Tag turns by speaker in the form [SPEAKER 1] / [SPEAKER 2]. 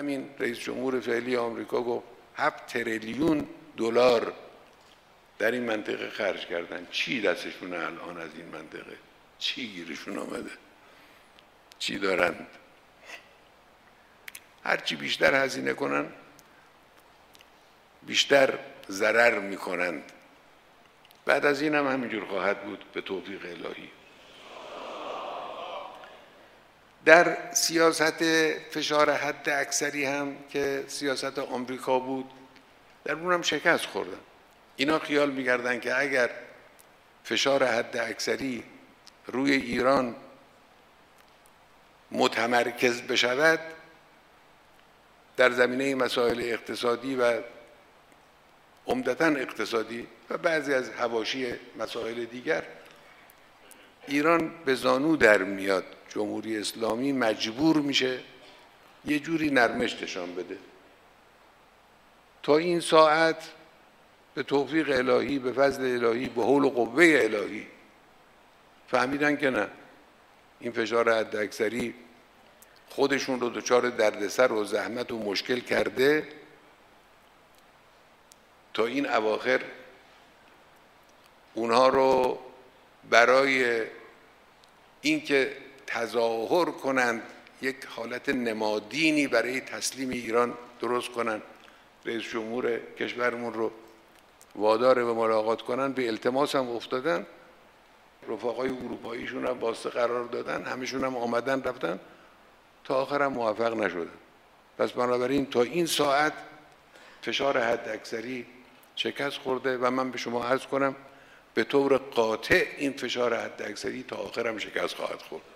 [SPEAKER 1] همین رئیس جمهور فعلی آمریکا گفت 7 تریلیون دلار در این منطقه خرج کردن. چی دستشونه الان از این منطقه؟ چی گیرشون آمده؟ چی دارند؟ هرچی بیشتر هزینه کنن بیشتر ضرر میکنند. بعد از این هم همینجور خواهد بود به توفیق الهی. در سیاست فشار حد اکثری هم که سیاست آمریکا بود، در اون هم شکست خوردن. اینا خیال می‌کردن که اگر فشار حد اکثری روی ایران متمرکز بشود در زمینه مسائل اقتصادی و عمدتاً اقتصادی و بعضی از حواشی مسائل دیگر، ایران به زانو در میاد. جمهوری اسلامی مجبور میشه یه جوری نرمشتشان بده. تا این ساعت به توفیق الهی، به فضل الهی، به حول و قوه الهی فهمیدن که نه، این فشار حد اکثری خودشون رو دچار دردسر و زحمت و مشکل کرده. تا این اواخر اونها رو برای اینکه تظاهر کنند، یک حالت نمادینی برای تسلیم ایران درست کنند، رئیس جمهور کشورمون رو وادار به ملاقات کنن، به التماس هم افتادن. رفقای اروپاییشون هم واسطه قرار دادن، همشون هم آمدن رفتن، تا آخر هم موفق نشدن. پس بنابراین تا این ساعت فشار حد اکثری شکست خورده و من به شما عرض کنم به طور قاطع این فشار حد اکثری تا آخر هم شکست خواهد خورد.